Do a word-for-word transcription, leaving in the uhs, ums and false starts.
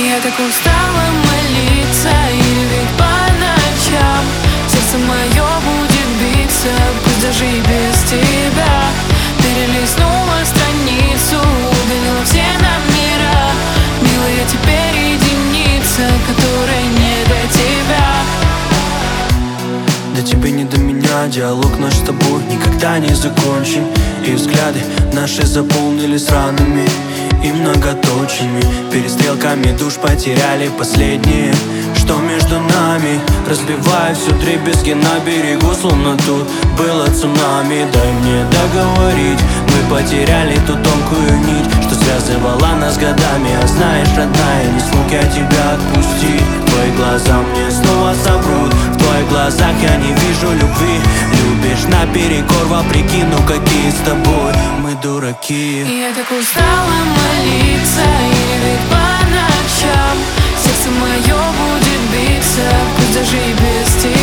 Я так устала молиться и ведь по ночам сердце мое будет биться, пусть даже и без тебя. Перелистнула страницу, удалила все номера. Милая, теперь единица, которая не до тебя. До тебя не до меня, диалог наш с тобой никогда не закончен. И взгляды наши заполнились ранами и многоточиями. Перестрелками душ потеряли последние, что между нами. Разбивая все дребезги на берегу, словно тут было цунами. Дай мне договорить, мы потеряли ту тонкую нить, что связывала нас годами. А знаешь, родная, не смог я тебя отпустить. Твои глаза мне снова соврут, в твоих глазах я не вижу любви. Любишь наперекор, вопреки, ну какие с тобой мы дураки. Я так устала молиться и ведь по ночам сердце мое будет биться, пусть даже и без тебя.